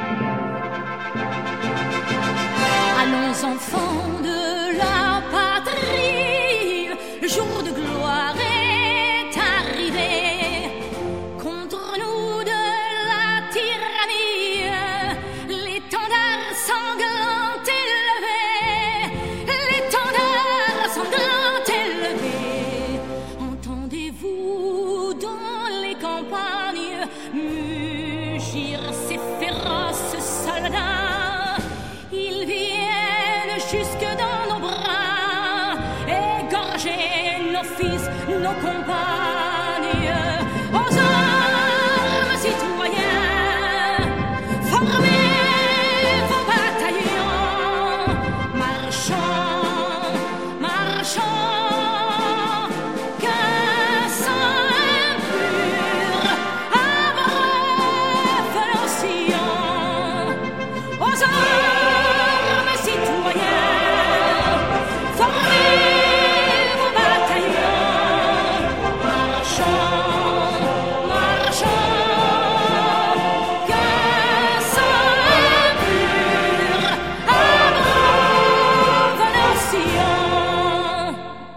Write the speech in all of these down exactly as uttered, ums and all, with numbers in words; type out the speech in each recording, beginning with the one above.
Allons enfants de la patrie, le jour de gloire est arrivé. Contre nous de la tyrannie, l'étendard sanglant élevé, l'étendard sanglant élevé. Entendez-vous dans les campagnes mugir ces féroces soldats? Ils viennent jusque dans nos bras, égorger nos fils, nos compagnes. Aux armes, citoyens, formez vos bataillons. Marchons, marchons, qu'un sang impur abreuve nos sillons. Aux armes, citoyens, formez vos bataillons. Marchons, marchons, qu'un sang impur abreuve nos sillons.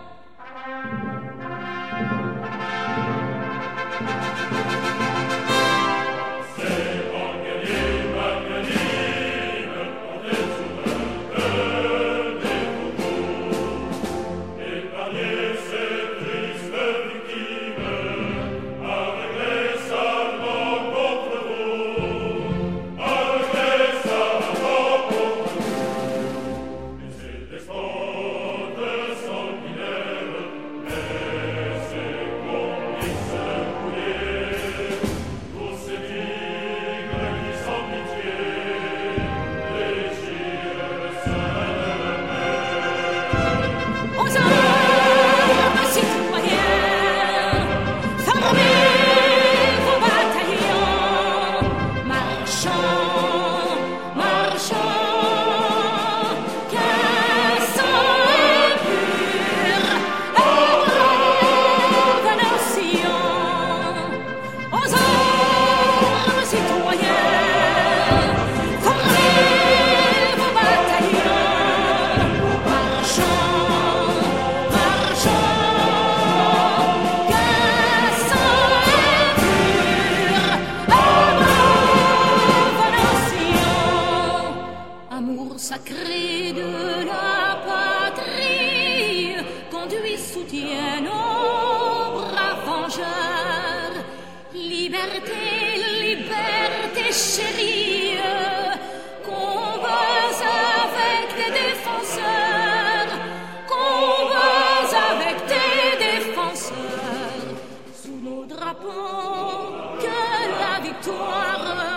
Aux armes, citoyens, formez vos bataillons. Marchons, marchons, qu'un sang impur abreuve nos sillons. Aux armes, citoyens, formez vos bataillons. Marchons, marchons, qu'un sang impur abreuve nos sillons. Amour sacré de la patrie, conduit, soutient nos braves vengeurs. Liberté, liberté chérie, combats avec des défenseurs, combats avec des défenseurs. Sous nos drapeaux, que la victoire